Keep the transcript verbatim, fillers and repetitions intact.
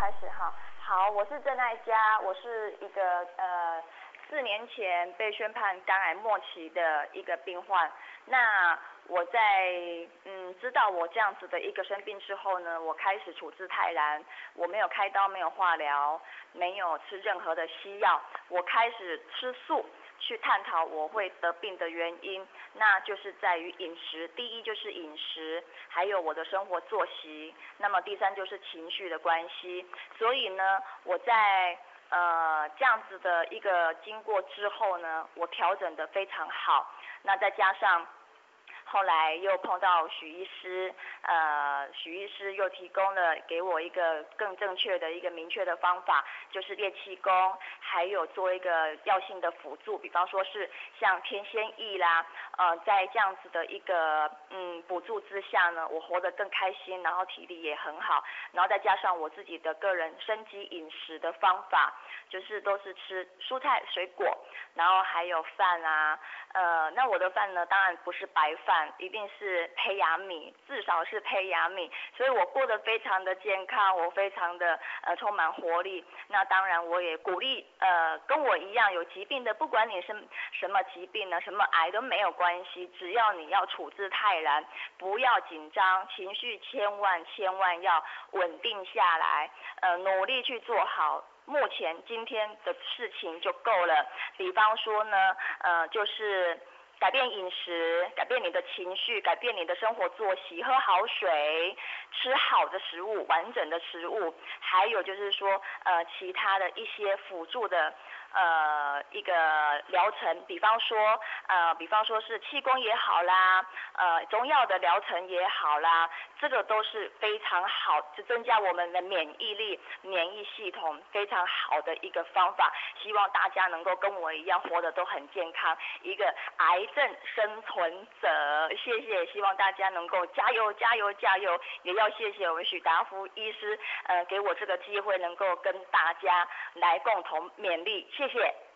开始哈。好，我是郑爱嘉，我是一个呃四年前被宣判肝癌末期的一个病患。那我在嗯知道我这样子的一个生病之后呢，我开始处置泰然，我没有开刀，没有化疗，没有吃任何的西药，我开始吃素。去探讨我会得病的原因，那就是在于饮食。第一就是饮食，还有我的生活作息。那么第三就是情绪的关系。所以呢，我在呃这样子的一个经过之后呢，我调整得非常好。那再加上后来又碰到许医师，呃，许医师又提供了给我一个更正确的一个明确的方法，就是练气功，还有做一个药性的辅助，比方说是像天仙液啦，呃，在这样子的一个嗯补助之下呢，我活得更开心，然后体力也很好，然后再加上我自己的个人升级饮食的方法，就是都是吃蔬菜水果，然后还有饭啊，呃，那我的饭呢，当然不是白饭。一定是胚芽米，至少是胚芽米，所以我过得非常的健康，我非常的呃充满活力。那当然我也鼓励呃跟我一样有疾病的，不管你是什么疾病呢，什么癌都没有关系，只要你要处置泰然，不要紧张，情绪千万千万要稳定下来，呃努力去做好目前今天的事情就够了。比方说呢，呃就是改变饮食，改变你的情绪，改变你的生活作息，喝好水，吃好的食物，完整的食物，还有就是说呃其他的一些辅助的呃一个疗程，比方说呃比方说是气功也好啦，呃中药的疗程也好啦，这个都是非常好，就增加我们的免疫力、免疫系统非常好的一个方法。希望大家能够跟我一样活得都很健康，一个癌症生存者。谢谢，希望大家能够加油加油加油，也要谢谢我们许达夫医师呃给我这个机会能够跟大家来共同勉励，谢谢。